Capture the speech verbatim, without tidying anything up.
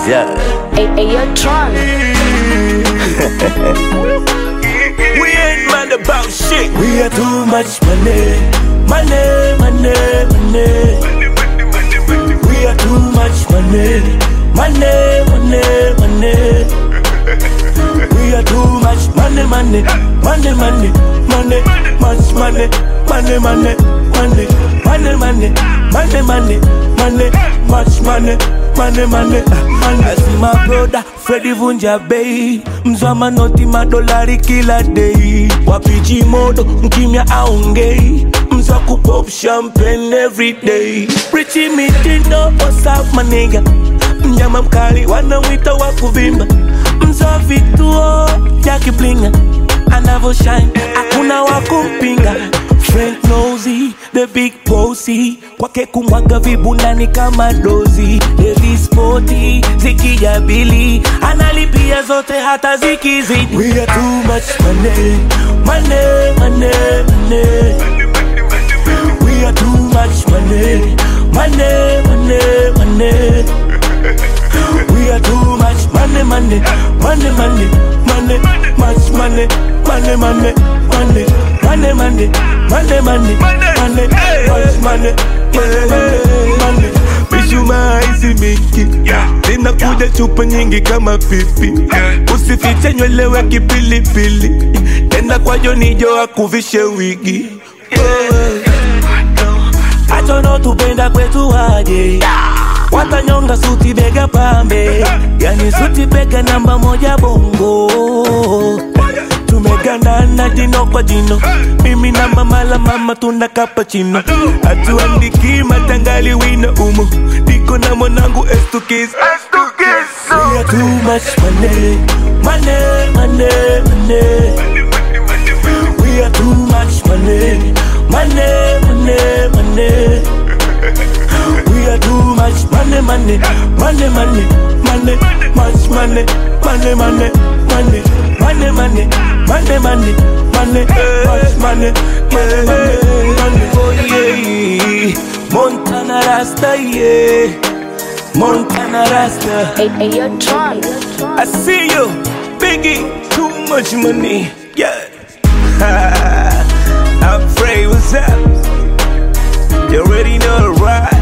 Yeah. Hey, hey, you're Tron. We ain't mad about shit. We have too much money, money, money, money. We have too much money, money, money, money. We have too much money, money, money, money, money, much money, money, money, money, money, money, money, money, money, much money, money, money, money. I see my brother Freddy Vunja Bay, mzwa noti madolari kila day. Wapiji modo mkimya aongei, mzwa kupop champagne every day. Richie Mitindo, what's up my nigga? Mnyama mkali wanamwita wakuvimba, mzwa vituo ya kiblinga, anavo shine hakuna wakumpinga. Frank Nosey, the big bossy, kwake kumwaga vibundani kama dozi. Heavy sporty, zikija bili, analipia zote hata zikizidi. We have too much money, money, money, money. We have too much money, money, money, money. We have too much money, money, money, money, money, much money, money, money, money, money, money, money, money, money, much money, money, money, money. Mishuma hizi miki, zinakuja chupa nyingi kama pipi. Usifiche nywele we kipilipili, tena kwa Jonijo akuvishe wigi. Achono tupenda kwetu aje, watanyonga suti bega pambe, yani suti bega namba moja bongo. Tumegandana jino kwa jino, mimi na mama la mama tuna cappuccino. Hatuandiki matangali wino umo, diko na mwanangu S two Kiss. We have too much money, money, money, money. We have too much money, money, money, money. We have too much money, money, money, money, money, much money, money, money, money, money, money, money, money, money, much money, money, money, money. Oh yeah, Montana Rasta, yeah, Montana Rasta. Hey, hey, you're Tron. I see you, Biggie, too much money, yeah. I'm afraid what's up. You already know the ride.